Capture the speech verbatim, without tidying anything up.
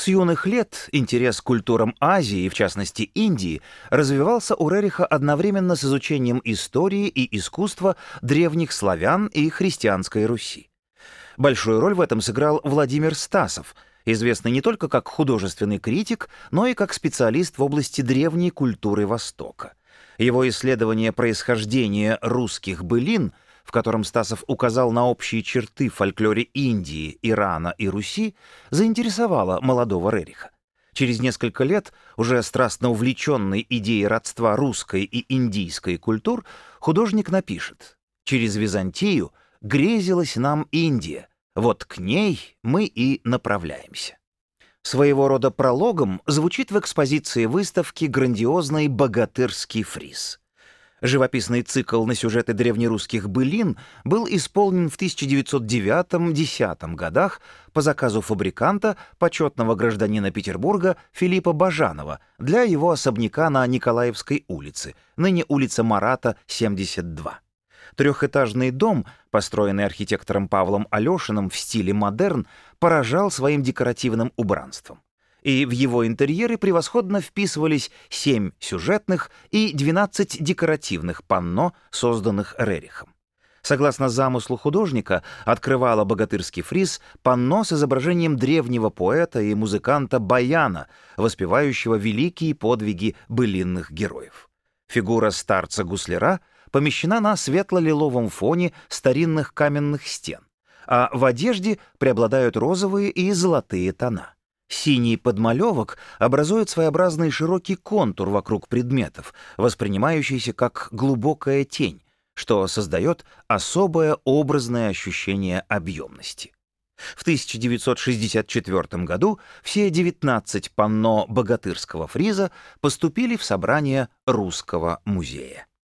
С юных лет интерес к культурам Азии, и в частности Индии, развивался у Рериха одновременно с изучением истории и искусства древних славян и христианской Руси. Большую роль в этом сыграл Владимир Стасов, известный не только как художественный критик, но и как специалист в области древней культуры Востока. Его исследование происхождения русских былин, в котором Стасов указал на общие черты в фольклоре Индии, Ирана и Руси, заинтересовало молодого Рериха. Через несколько лет, уже страстно увлеченный идеей родства русской и индийской культур, художник напишет: «Через Византию грезилась нам Индия, вот к ней мы и направляемся». Своего рода прологом звучит в экспозиции выставки грандиозный богатырский фриз. Живописный цикл на сюжеты древнерусских былин был исполнен в тысяча девятьсот девятом-десятом годах по заказу фабриканта, почетного гражданина Петербурга Филиппа Бажанова для его особняка на Николаевской улице, ныне улица Марата, семьдесят два. Трехэтажный дом, построенный архитектором Павлом Алешиным в стиле модерн, поражал своим декоративным убранством. И в его интерьеры превосходно вписывались семь сюжетных и двенадцать декоративных панно, созданных Рерихом. Согласно замыслу художника, открывало богатырский фриз панно с изображением древнего поэта и музыканта Баяна, воспевающего великие подвиги былинных героев. Фигура старца-гусляра помещена на светло-лиловом фоне старинных каменных стен, а в одежде преобладают розовые и золотые тона. Синий подмалевок образует своеобразный широкий контур вокруг предметов, воспринимающийся как глубокая тень, что создает особое образное ощущение объемности. В тысяча девятьсот шестьдесят четвёртом году все девятнадцать панно богатырского фриза поступили в собрание Русского музея.